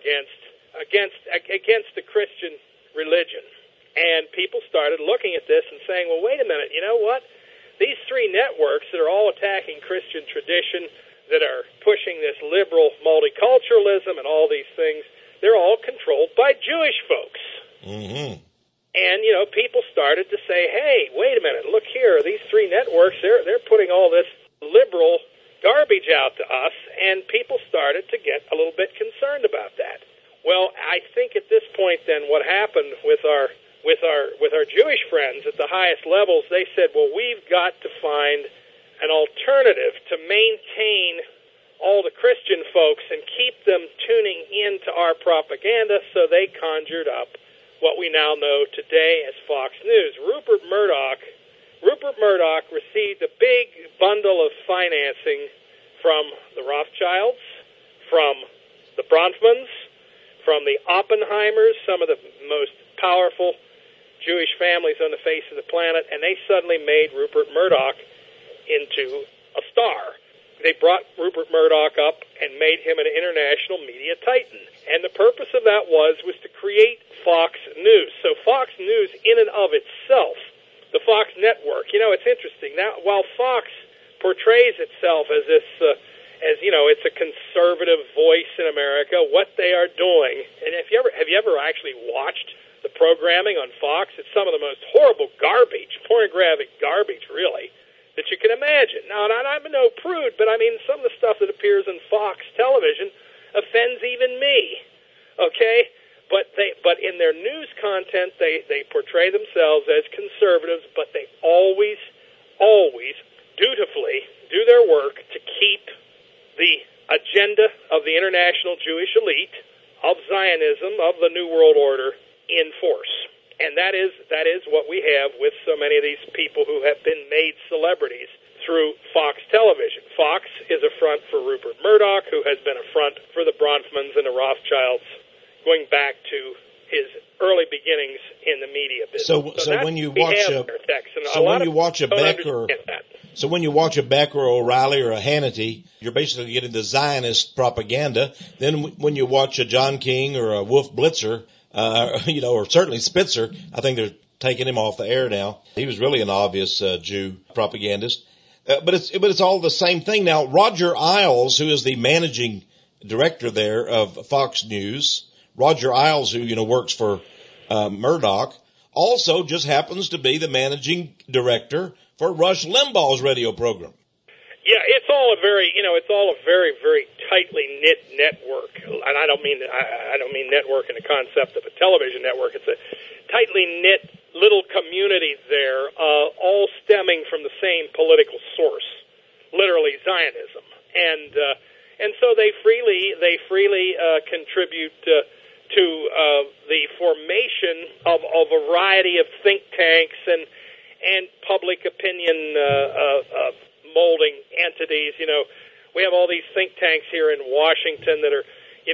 against the Christian religion. And people started looking at this and saying, well, wait a minute, you know what? These 3 networks that are all attacking Christian tradition, that are pushing this liberal multiculturalism and all these things, they're all controlled by Jewish folks. Mm-hmm. And, people started to say, hey, wait a minute, look here, these 3 networks, they're putting all this liberal garbage out to us, and people started to get a little bit concerned about that. Well, I think at this point then what happened with our Jewish friends at the highest levels, they said, well, we've got to find an alternative to maintain all the Christian folks and keep them tuning into our propaganda, so they conjured up what we now know today as Fox News. Rupert Murdoch received a big bundle of financing from the Rothschilds, from the Bronfmans, from the Oppenheimers, some of the most powerful Jewish families on the face of the planet, and they suddenly made Rupert Murdoch into a star. They brought Rupert Murdoch up and made him an international media titan. And the purpose of that was to create Fox News. So Fox News in and of itself, the Fox network, it's interesting. Now, while Fox portrays itself as this, it's a conservative voice in America, what they are doing, and have you ever actually watched the programming on Fox? It's some of the most horrible garbage, pornographic garbage, really, that you can imagine. Now, I'm no prude, but I mean, some of the stuff that appears on Fox television offends even me, okay? But in their news content, they portray themselves as conservatives, but they always dutifully do their work to keep the agenda of the international Jewish elite, of Zionism, of the New World Order, in force. And that is what we have with so many of these people who have been made celebrities through Fox television. Fox is a front for Rupert Murdoch, who has been a front for the Bronfmans and the Rothschilds, going back to his early beginnings in the media business. So when you watch a Beck or O'Reilly or a Hannity, you're basically getting the Zionist propaganda. Then when you watch a John King or a Wolf Blitzer, or certainly Spitzer, I think they're taking him off the air now. He was really an obvious Jew propagandist. But it's all the same thing. Now, Roger Ailes, who is the managing director there of Fox News, Roger Ailes, who, works for Murdoch, also just happens to be the managing director for Rush Limbaugh's radio program. Yeah, it's all a very very tightly knit network, and I don't mean network in the concept of a television network. It's a tightly knit little community there, all stemming from the same political source, literally Zionism, and so they freely contribute to the formation of a variety of think tanks and public opinion molding entities. We have all these think tanks here in Washington that are,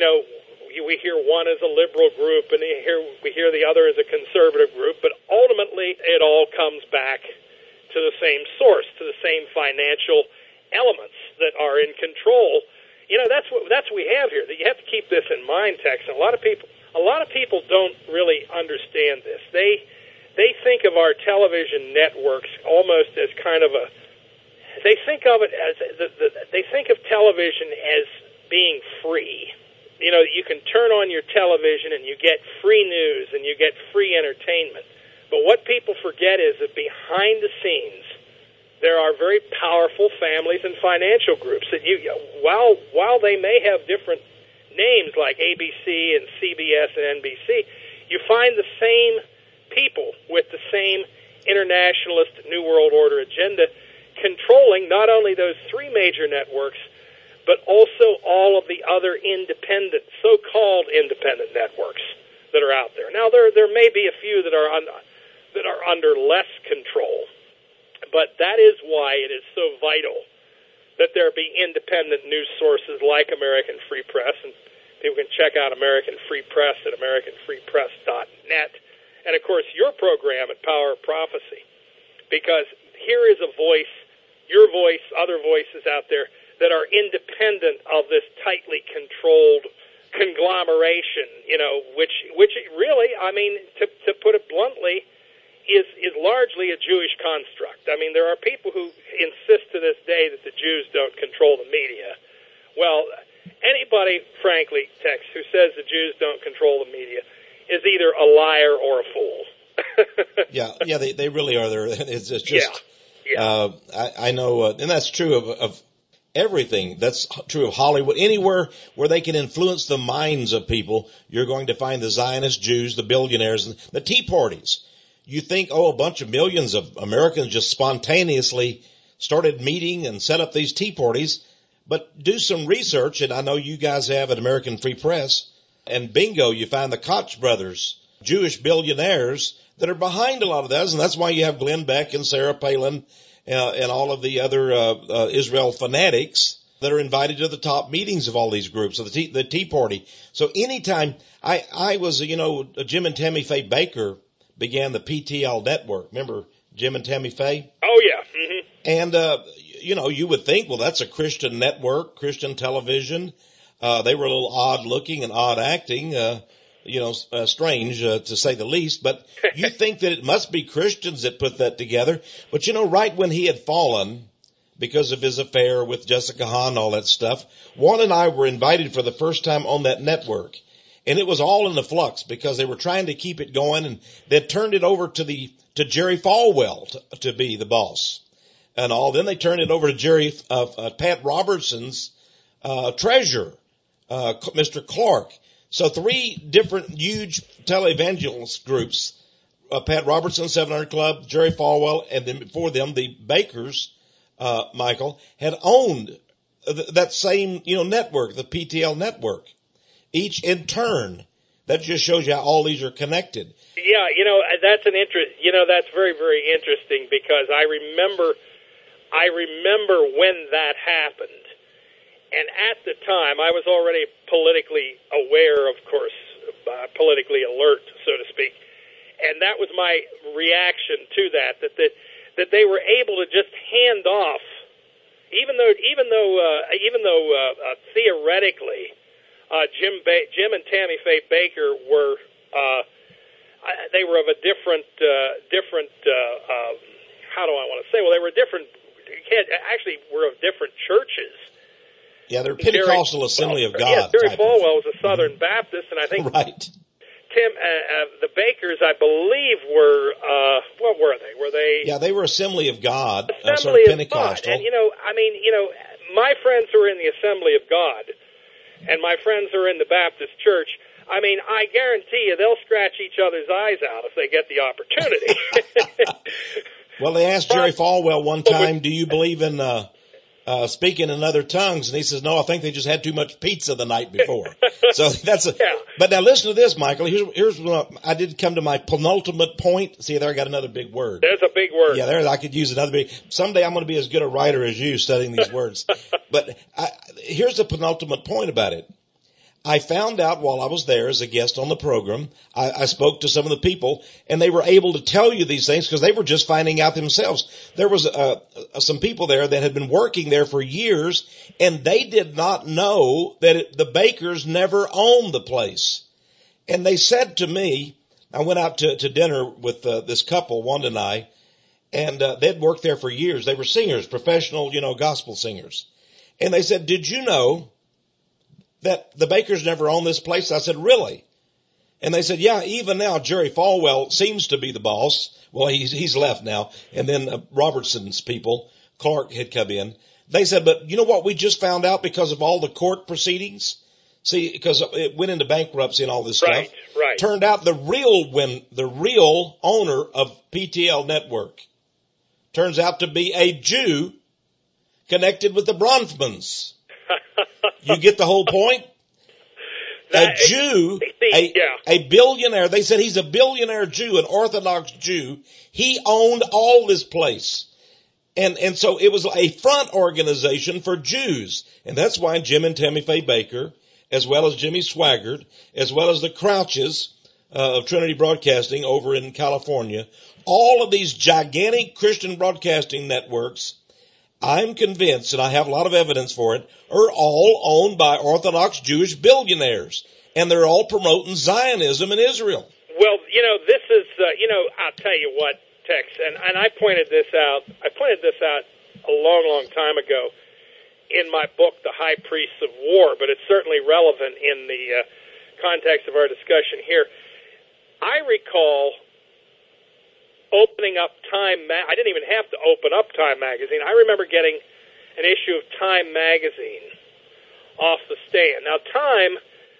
we hear one as a liberal group and we hear the other as a conservative group, but ultimately it all comes back to the same source, to the same financial elements that are in control. That's what we have here. You have to keep this in mind, Tex. And a lot of people don't really understand this. They think of our television networks almost as kind of they think of it as they think of television as being free. You can turn on your television and you get free news and you get free entertainment. But what people forget is that behind the scenes, there are very powerful families and financial groups that while they may have different names like ABC and CBS and NBC, you find the same people with the same internationalist New World Order agenda controlling not only those three major networks, but also all of the other independent, so-called independent networks that are out there. Now, there may be a few that are under less control, but that is why it is so vital that there be independent news sources like American Free Press, and people can check out American Free Press at AmericanFreePress.net, and of course your program at Power of Prophecy, because here is a voice, your voice, other voices out there that are independent of this tightly controlled conglomeration, which really, to put it bluntly, is largely a Jewish construct. There are people who insist to this day that the Jews don't control the media. Well, anybody, frankly, Tex, who says the Jews don't control the media is either a liar or a fool. Yeah, they really are. It's just. Yeah. I know, and that's true of everything. That's true of Hollywood. Anywhere where they can influence the minds of people, you're going to find the Zionist Jews, the billionaires, and the Tea Parties. You think, a bunch of millions of Americans just spontaneously started meeting and set up these Tea Parties, but do some research, and I know you guys have at American Free Press, and bingo, you find the Koch brothers, Jewish billionaires, that are behind a lot of those, and that's why you have Glenn Beck and Sarah Palin and all of the other Israel fanatics that are invited to the top meetings of all these groups, of the Tea Party. So anytime I was, Jim and Tammy Faye Baker began the PTL network. Remember Jim and Tammy Faye? Oh, yeah. Mm-hmm. And, you would think, well, that's a Christian network, Christian television. They were a little odd looking and odd acting, strange to say the least, but you think that it must be Christians that put that together. But right when he had fallen because of his affair with Jessica Hahn and all that stuff, Juan and I were invited for the first time on that network. And it was all in the flux because they were trying to keep it going, and they turned it over to Jerry Falwell to be the boss and all. Then they turned it over to Pat Robertson's treasurer, Mr. Clark. So three different huge televangelist groups, Pat Robertson, 700 Club, Jerry Falwell, and then before them, the Bakers, Michael, had owned that same, network, the PTL network, each in turn. That just shows you how all these are connected. Yeah, that's that's very, very interesting because I remember when that happened. And at the time, I was already politically aware, of course, politically alert, so to speak. And that was my reaction to that they were able to just hand off, even though theoretically, Jim and Tammy Faye Baker were they were of a different how do I want to say? Well, they were different. Actually, were of different churches. Yeah, they're Pentecostal Assembly of God. Yeah, Jerry Falwell was a Southern Baptist, and I think right. Tim, the Bakers, I believe, were what were they? Were they? Yeah, they were Assembly of God, Assembly sort of of Pentecostal. God. And my friends who are in the Assembly of God, and my friends who are in the Baptist Church, I mean, I guarantee you they'll scratch each other's eyes out if they get the opportunity. Well, they asked Jerry Falwell one time, do you believe in speaking in other tongues? And he says, no, I think they just had too much pizza the night before. So But now listen to this, Michael. Here's what I did come to my penultimate point. See, there I got another big word. There's a big word. Yeah, there I could use another big. Someday I'm going to be as good a writer as you studying these words. But here's the penultimate point about it. I found out while I was there as a guest on the program, I spoke to some of the people, and they were able to tell you these things because they were just finding out themselves. There was some people there that had been working there for years, and they did not know that the Bakers never owned the place. And they said to me, I went out to dinner with this couple, Wanda and I, and they'd worked there for years. They were singers, professional, gospel singers. And they said, did you know that the Bakers never owned this place? I said, really? And they said, yeah, even now Jerry Falwell seems to be the boss. Well, he's left now. And then Robertson's people, Clark, had come in. They said, but you know what we just found out because of all the court proceedings? See, because it went into bankruptcy and all this stuff. Right. Turned out the real owner of PTL Network turns out to be a Jew connected with the Bronfmans. You get the whole point? A Jew, a billionaire. They said he's a billionaire Jew, an Orthodox Jew. He owned all this place. And so it was a front organization for Jews. And that's why Jim and Tammy Faye Baker, as well as Jimmy Swaggart, as well as the Crouches of Trinity Broadcasting over in California, all of these gigantic Christian broadcasting networks, I'm convinced, and I have a lot of evidence for it, are all owned by Orthodox Jewish billionaires. And they're all promoting Zionism in Israel. Well, this is, I'll tell you what, Tex, and I pointed this out a long, long time ago in my book, The High Priests of War, but it's certainly relevant in the context of our discussion here. I recall opening up I didn't even have to open up Time magazine. I remember getting an issue of Time magazine off the stand. Now, Time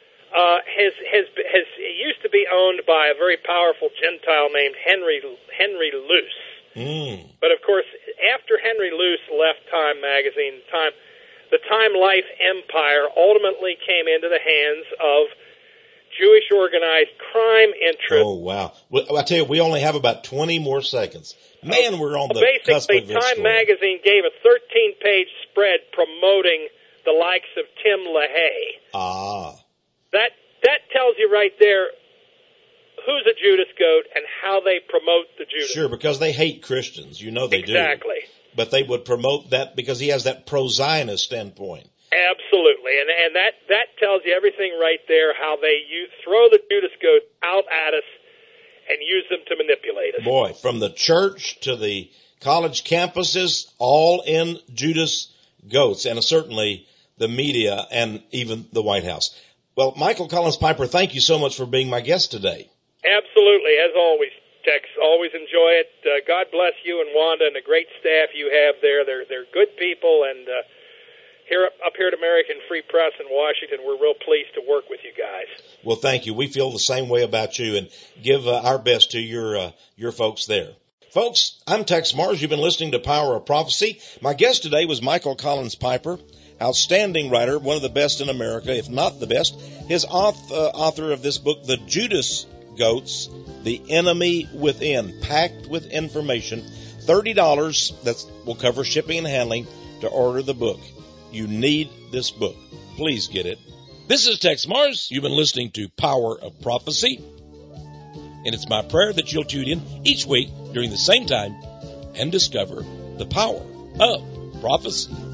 it used to be owned by a very powerful Gentile named Henry Luce. But of course, after Henry Luce left Time magazine, the Time Life empire ultimately came into the hands of Jewish organized crime interests. Oh, wow. Well, I tell you, we only have about 20 more seconds. Man, we're on the cusp of this Basically, Time story. magazine gave a 13-page spread promoting the likes of Tim LaHaye. That tells you right there who's a Judas goat and how they promote the Judas. Sure, because they hate Christians. You know they do. Exactly. But they would promote that because he has that pro-Zionist standpoint. Absolutely, and that tells you everything right there, how they throw the Judas goat out at us and use them to manipulate us. Boy, from the church to the college campuses, all in Judas goats, and certainly the media and even the White House. Well, Michael Collins Piper, thank you so much for being my guest today. Absolutely, as always, Tex. Always enjoy it. God bless you and Wanda and the great staff you have there. They're good people, and up here at American Free Press in Washington, we're real pleased to work with you guys. Well, thank you. We feel the same way about you, and give our best to your folks there. Folks, I'm Tex Mars. You've been listening to Power of Prophecy. My guest today was Michael Collins Piper, outstanding writer, one of the best in America, if not the best. His author of this book, The Judas Goats, The Enemy Within, packed with information. $30, that will cover shipping and handling, to order the book. You need this book. Please get it. This is Tex Mars. You've been listening to Power of Prophecy. And it's my prayer that you'll tune in each week during the same time and discover the power of prophecy.